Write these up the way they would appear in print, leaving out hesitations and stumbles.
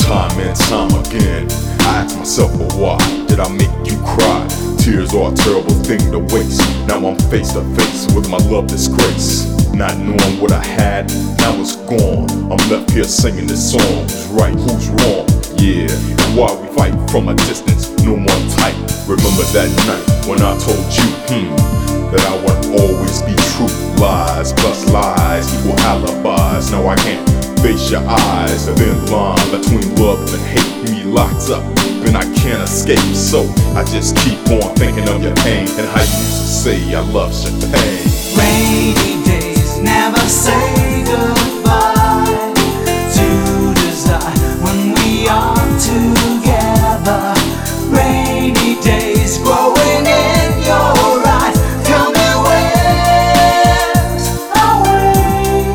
Time and time again, I ask myself, well, why did I make you cry? Tears are a terrible thing to waste. Now I'm face to face with my love disgrace. Not knowing what I had, now it's gone. I'm left here singing this song. Who's right, who's wrong? Yeah, and why we fight from a distance, no more tight. Remember that night when I told you, that I would always be true. Lies plus lies equal alibis. Now I can't face your eyes. The thin line between love and hate, me locked up and I can't escape. So I just keep on thinking of your pain and how you used to say I love your pain. Rainy days never say goodbye to desire when we are together. Rainy days growing in your eyes. Tell me where's our way?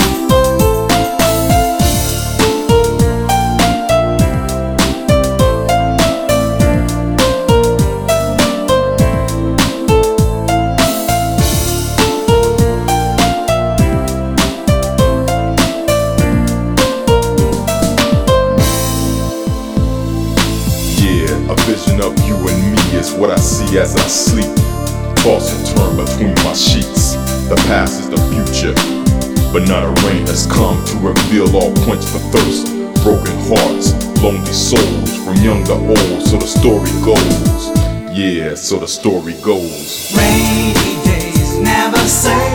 A vision of you and me is what I see as I sleep. Toss and turn between my sheets. The past is the future, but not a rain has come to reveal all quench for thirst. Broken hearts, lonely souls, from young to old, so the story goes. Yeah, so the story goes. Rainy days never say